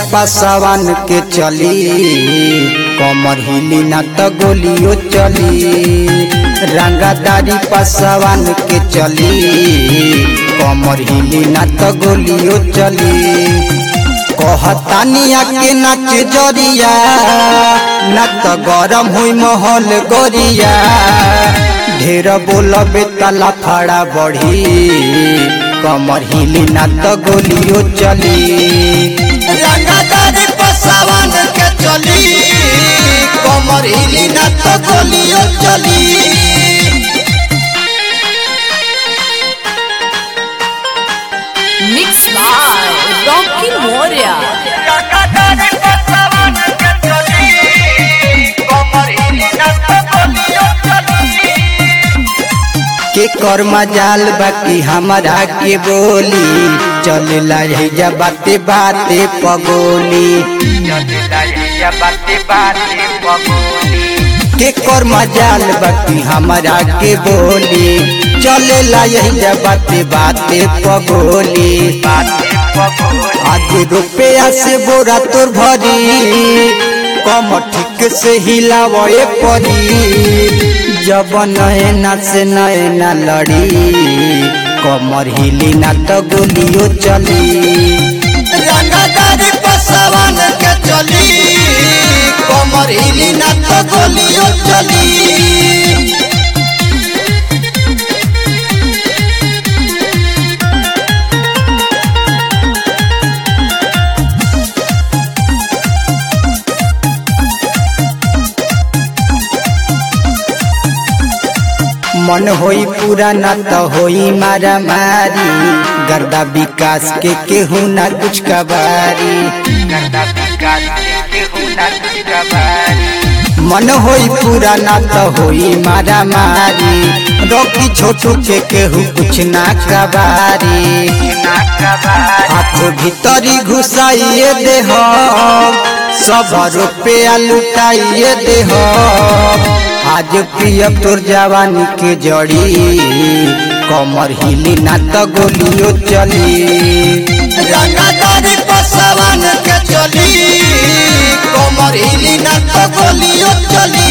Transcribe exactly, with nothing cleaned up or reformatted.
पासवान के चली कमर हिली ना तो गोलियों चली। रंगदारी पासवान के चली कमर हिली ना तो गोलियों चली। कहतानिया के नाच जरिया ना तो गरम हुई महल गोरिया। ढेर बोलबे तला फड़ा बढ़ी कमर हिली ना तो गोलियों चली। रंगदारी पासवान के चली कमर हिली ना तो गोलियों चली। Mix by Rocky Maurya. रंगदारी पासवान के चली कमर हिली ना तो गोलियों चली। के कर मजाल बाकी हमारा के बोली चलेला है बाते बाते पगोली। बाते बाते पगोली के कर मजाल बाकी हमारा के बोली चलेला है बाते बाते पगोली। बाते पगोली आज रुपया से बोरा तोर भरी कम ठीक से हिलावे परी। जब नैना से नैना लड़ी कमर हिली ना तो गोलियों चली। रंगदारी पासवान के चली कमर हिली ना तो गोलियों चली। मन होई पूरा ना तो होई मारा मारी। गर्दा विकास के केहू ना कुछ कबारी। मन होई पूरा ना तो होई मारा मारी। रोकी छोटू के केहू कुछ ना कबारी। हाथ भीतरी घुसाइए दे सब रुपया लुटाइए दे। आज पियब तोर जवानी के जड़ी कमर हिली ना तो गोलियों चली। रंगदारी पासवान के चली कमर हिली ना तो गोलियों चली।